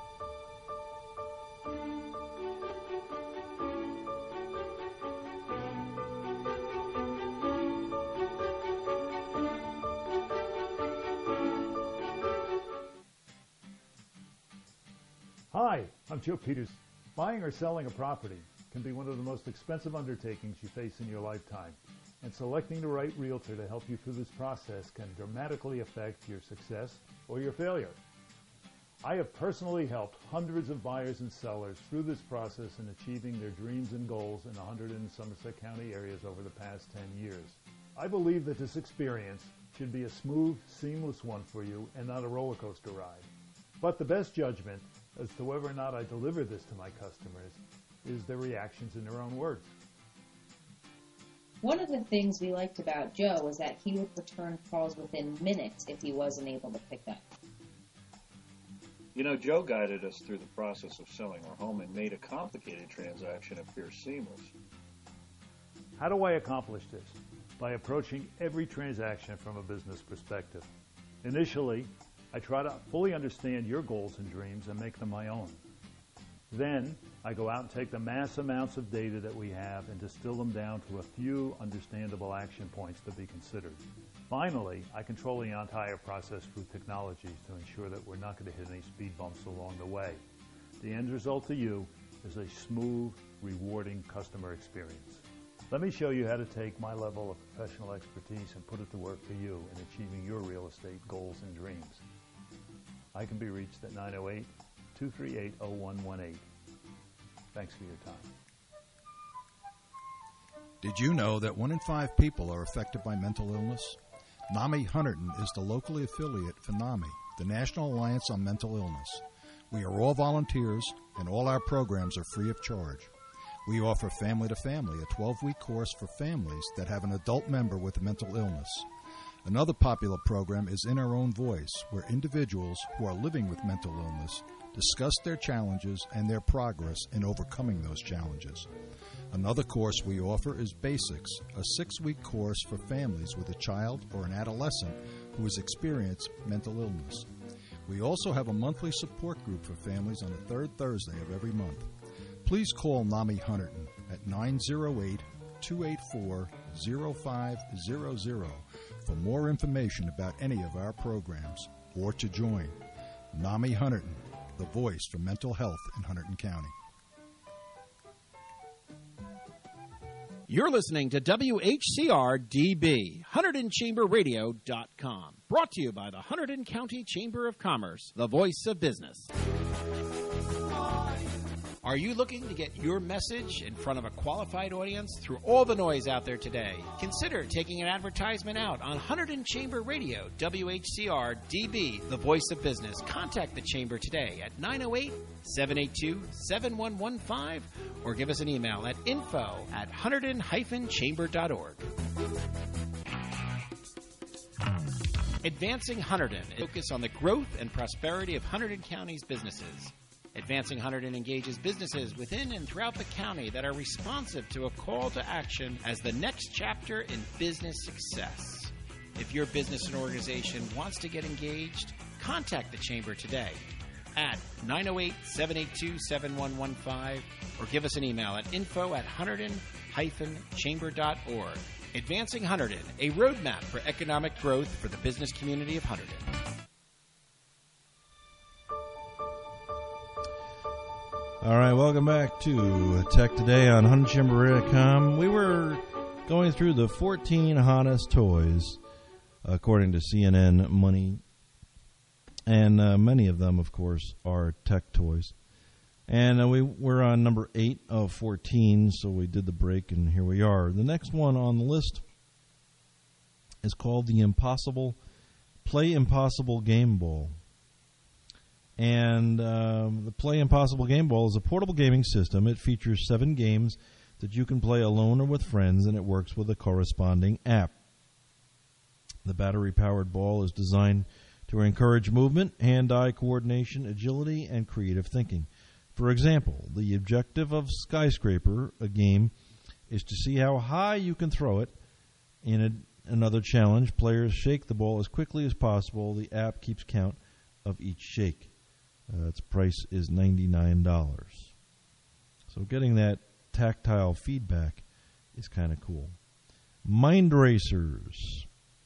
Hi, I'm Joe Peters. Buying or selling a property can be one of the most expensive undertakings you face in your lifetime, and selecting the right realtor to help you through this process can dramatically affect your success or your failure. I have personally helped hundreds of buyers and sellers through this process in achieving their dreams and goals in 100 and Somerset County areas over the past 10 years. I believe that this experience should be a smooth, seamless one for you and not a roller coaster ride. But the best judgment as to whether or not I deliver this to my customers is their reactions in their own words. One of the things we liked about Joe was that he would return calls within minutes if he wasn't able to pick up. You know, Joe guided us through the process of selling our home and made a complicated transaction appear seamless. How do I accomplish this? By approaching every transaction from a business perspective. Initially, I try to fully understand your goals and dreams and make them my own. Then, I go out and take the mass amounts of data that we have and distill them down to a few understandable action points to be considered. Finally, I control the entire process through technologies to ensure that we're not going to hit any speed bumps along the way. The end result to you is a smooth, rewarding customer experience. Let me show you how to take my level of professional expertise and put it to work for you in achieving your real estate goals and dreams. I can be reached at 908-238-0118. Thanks for your time. Did you know that 1 in 5 people are affected by mental illness? NAMI Hunterdon is the locally affiliate for NAMI, the National Alliance on Mental Illness. We are all volunteers, and all our programs are free of charge. We offer Family to Family, a 12-week course for families that have an adult member with a mental illness. Another popular program is In Our Own Voice, where individuals who are living with mental illness discuss their challenges and their progress in overcoming those challenges. Another course we offer is Basics, a 6-week course for families with a child or an adolescent who has experienced mental illness. We also have a monthly support group for families on the third Thursday of every month. Please call NAMI Hunterdon at 908-284-0500 for more information about any of our programs or to join. NAMI Hunterdon, the voice for mental health in Hunterdon County. You're listening to WHCR-DB, HunterdonChamberRadio.com. Brought to you by the Hunterdon County Chamber of Commerce, the voice of business. Are you looking to get your message in front of a qualified audience through all the noise out there today? Consider taking an advertisement out on Hunterdon Chamber Radio, WHCR-DB, the voice of business. Contact the Chamber today at 908-782-7115 or give us an email at info@hunterdon-chamber.org. Advancing Hunterdon, focus on the growth and prosperity of Hunterdon County's businesses. Advancing Hunterdon engages businesses within and throughout the county that are responsive to a call to action as the next chapter in business success. If your business and organization wants to get engaged, contact the Chamber today at 908-782-7115 or give us an email at info@hunterdon-chamber.org. Advancing Hunterdon, a roadmap for economic growth for the business community of Hunterdon. All right, welcome back to Tech Today on HunterdonChamberRadio.com. We were going through the 14 hottest toys, according to CNN Money. And many of them, of course, are tech toys. And we're on number 8 of 14, so we did the break, and here we are. The next one on the list is called the Play Impossible Game Ball. And the Play Impossible Game Ball is a portable gaming system. It features 7 games that you can play alone or with friends, and it works with a corresponding app. The battery-powered ball is designed to encourage movement, hand-eye coordination, agility, and creative thinking. For example, the objective of Skyscraper, a game, is to see how high you can throw it. In another challenge, players shake the ball as quickly as possible. The app keeps count of each shake. Its price is $99. So getting that tactile feedback is kind of cool. Mind Racers.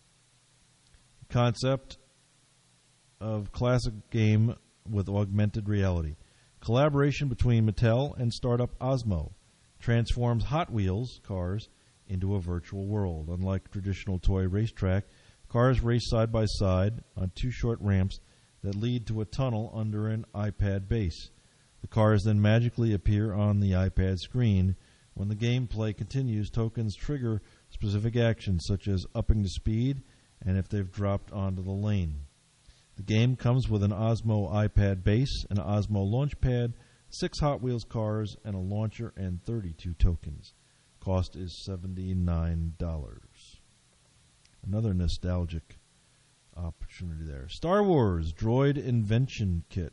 Concept of classic game with augmented reality. Collaboration between Mattel and startup Osmo transforms Hot Wheels cars into a virtual world. Unlike traditional toy racetrack, cars race side by side on 2 short ramps that lead to a tunnel under an iPad base. The cars then magically appear on the iPad screen. When the gameplay continues, tokens trigger specific actions such as upping the speed and if they've dropped onto the lane. The game comes with an Osmo iPad base, an Osmo Launchpad, 6 Hot Wheels cars, and a launcher and 32 tokens. Cost is $79. Another nostalgic opportunity there. Star Wars Droid Invention Kit.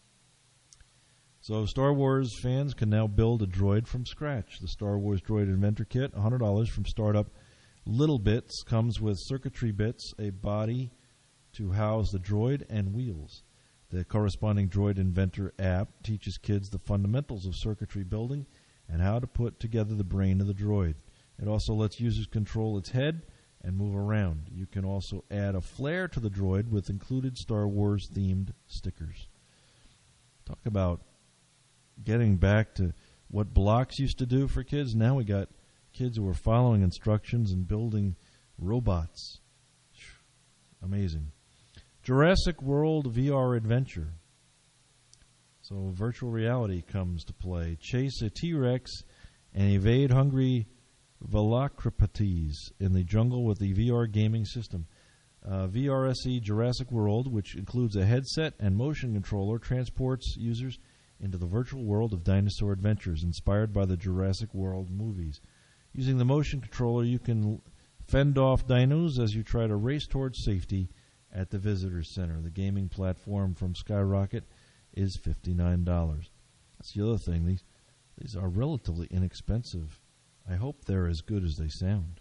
So Star Wars fans can now build a droid from scratch. The Star Wars Droid Inventor Kit, $100 from startup Little Bits, comes with circuitry bits, a body to house the droid, and wheels. The corresponding Droid Inventor app teaches kids the fundamentals of circuitry building and how to put together the brain of the droid. It also lets users control its head and move around. You can also add a flair to the droid with included Star Wars-themed stickers. Talk about getting back to what blocks used to do for kids. Now we got kids who are following instructions and building robots. Amazing. Jurassic World VR Adventure. So virtual reality comes to play. Chase a T-Rex and evade hungry velociraptors in the jungle with the VR gaming system. VRSE Jurassic World, which includes a headset and motion controller, transports users into the virtual world of dinosaur adventures inspired by the Jurassic World movies. Using the motion controller, you can fend off dinos as you try to race towards safety at the visitor center. The gaming platform from Skyrocket is $59. That's the other thing. These are relatively inexpensive. I hope they're as good as they sound.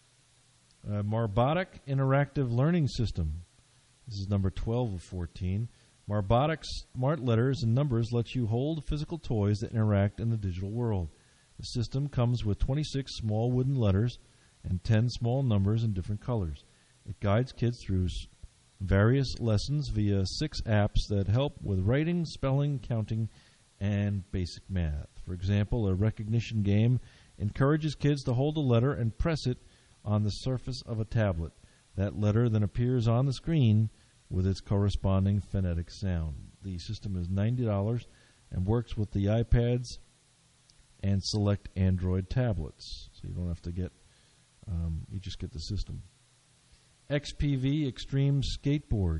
Marbotic Interactive Learning System. This is number 12 of 14. Marbotic Smart Letters and Numbers lets you hold physical toys that interact in the digital world. The system comes with 26 small wooden letters and 10 small numbers in different colors. It guides kids through various lessons via 6 apps that help with writing, spelling, counting, and basic math. For example, a recognition game encourages kids to hold a letter and press it on the surface of a tablet. That letter then appears on the screen with its corresponding phonetic sound. The system is $90 and works with the iPads and select Android tablets. So you don't have to get, you just get the system. XPV Extreme Skateboard.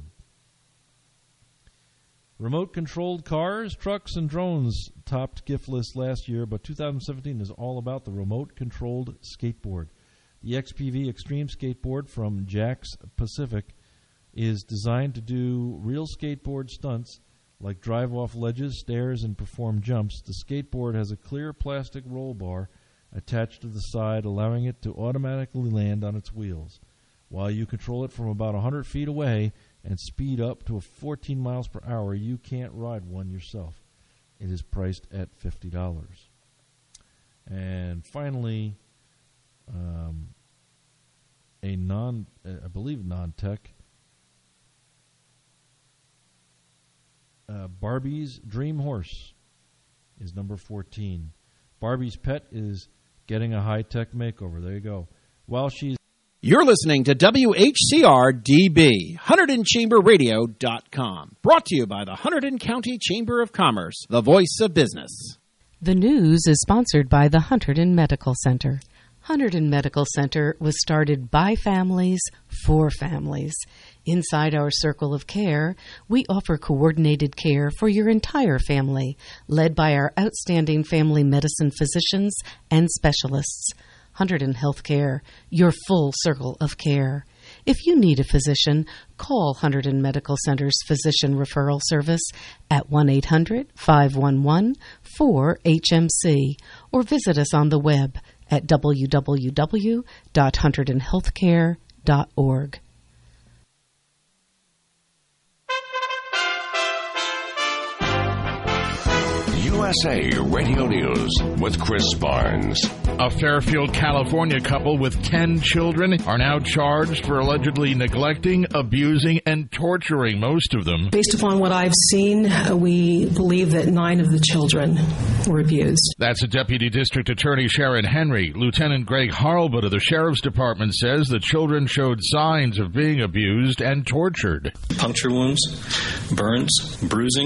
Remote-controlled cars, trucks, and drones topped gift lists last year, but 2017 is all about the remote-controlled skateboard. The XPV Extreme Skateboard from Jax Pacific is designed to do real skateboard stunts like drive off ledges, stairs, and perform jumps. The skateboard has a clear plastic roll bar attached to the side, allowing it to automatically land on its wheels. While you control it from about 100 feet away and speed up to 14 miles per hour, you can't ride one yourself. It is priced at $50. And finally, I believe non-tech, Barbie's Dream Horse is number 14. Barbie's pet is getting a high-tech makeover. There you go. While she's You're listening to WHCR-DB, HunterdonChamberRadio.com. Brought to you by the Hunterdon County Chamber of Commerce, the voice of business. The news is sponsored by the Hunterdon Medical Center. Hunterdon Medical Center was started by families for families. Inside our circle of care, we offer coordinated care for your entire family, led by our outstanding family medicine physicians and specialists. Hunterdon Healthcare, your full circle of care. If you need a physician, call Hunterdon Medical Center's Physician Referral Service at 1-800-511-4HMC or visit us on the web at www.hunterdonhealthcare.org. USA Radio News with Chris Barnes. A Fairfield, California couple with 10 children are now charged for allegedly neglecting, abusing, and torturing most of them. Based upon what I've seen, we believe that 9 of the children were abused. That's a Deputy District Attorney Sharon Henry. Lieutenant Greg Harlbut of the Sheriff's Department says the children showed signs of being abused and tortured. Puncture wounds, burns, bruising,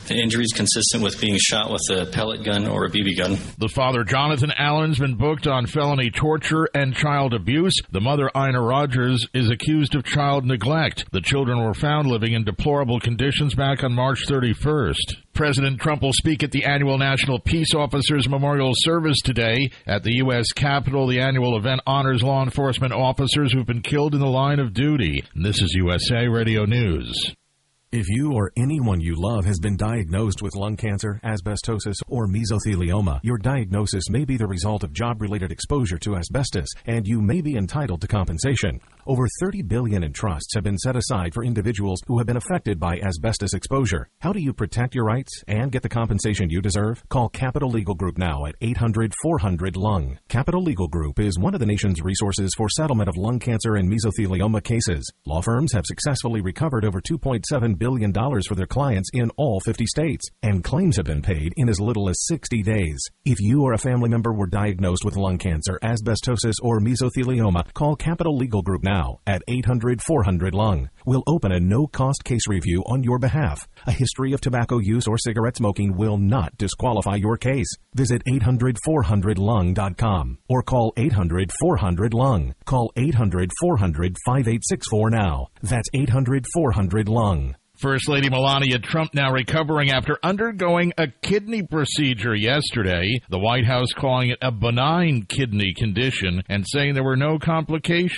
The injury is consistent with being shot with a pellet gun or a BB gun. The father, Jonathan Allen's been booked on felony torture and child abuse. The mother, Ina Rogers, is accused of child neglect. The children were found living in deplorable conditions back on March 31st. President Trump will speak at the annual National Peace Officers Memorial Service today. At the U.S. Capitol, the annual event honors law enforcement officers who've been killed in the line of duty. And this is USA Radio News. If you or anyone you love has been diagnosed with lung cancer, asbestosis, or mesothelioma, your diagnosis may be the result of job-related exposure to asbestos, and you may be entitled to compensation. Over $30 billion in trusts have been set aside for individuals who have been affected by asbestos exposure. How do you protect your rights and get the compensation you deserve? Call Capital Legal Group now at 800-400-LUNG. Capital Legal Group is one of the nation's resources for settlement of lung cancer and mesothelioma cases. Law firms have successfully recovered over $2.7 billion for their clients in all 50 states, and claims have been paid in as little as 60 days. If you or a family member were diagnosed with lung cancer, asbestosis, or mesothelioma, call Capital Legal Group now at 800-400-LUNG. We'll open a no-cost case review on your behalf. A history of tobacco use or cigarette smoking will not disqualify your case. Visit 800-400-LUNG.com or call 800-400-LUNG. Call 800-400-5864 now. That's 800-400-LUNG. First Lady Melania Trump now recovering after undergoing a kidney procedure yesterday. The White House calling it a benign kidney condition and saying there were no complications.